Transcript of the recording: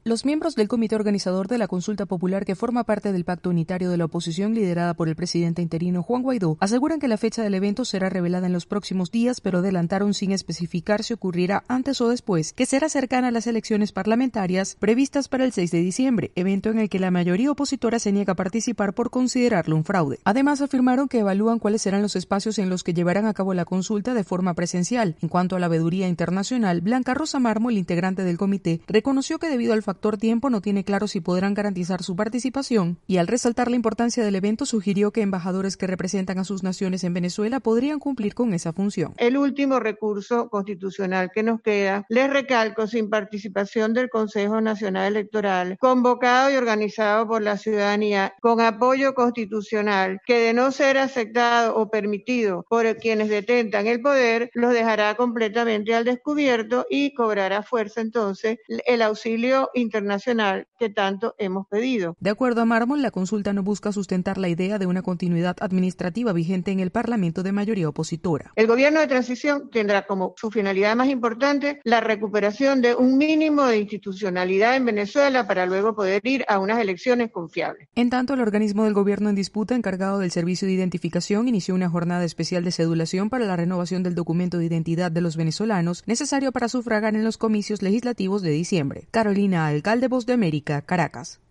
Los miembros del comité organizador de la consulta popular que forma parte del pacto unitario de la oposición liderada por el presidente interino Juan Guaidó aseguran que la fecha del evento será revelada en los próximos días, pero adelantaron sin especificar si ocurrirá antes o después, que será cercana a las elecciones parlamentarias previstas para el 6 de diciembre, evento en el que la mayoría opositora se niega a participar por considerarlo un fraude. Además, afirmaron que evalúan cuáles serán los espacios en los que llevarán a cabo la consulta de forma presencial. En cuanto a la veeduría internacional, Blanca Rosa Mármol, integrante del comité, reconoció que debido al factor tiempo no tiene claro si podrán garantizar su participación y al resaltar la importancia del evento sugirió que embajadores que representan a sus naciones en Venezuela podrían cumplir con esa función. El último recurso constitucional que nos queda, les recalco, sin participación del Consejo Nacional Electoral, convocado y organizado por la ciudadanía con apoyo constitucional, que de no ser aceptado o permitido por quienes detentan el poder, los dejará completamente al descubierto y cobrará fuerza entonces el auxilio internacional que tanto hemos pedido. De acuerdo a Mármol, la consulta no busca sustentar la idea de una continuidad administrativa vigente en el Parlamento de mayoría opositora. El gobierno de transición tendrá como su finalidad más importante la recuperación de un mínimo de institucionalidad en Venezuela para luego poder ir a unas elecciones confiables. En tanto, el organismo del gobierno en disputa, encargado del servicio de identificación, inició una jornada especial de cedulación para la renovación del documento de identidad de los venezolanos necesario para sufragar en los comicios legislativos de diciembre. Carolina Alcalde, Voz de América, Caracas.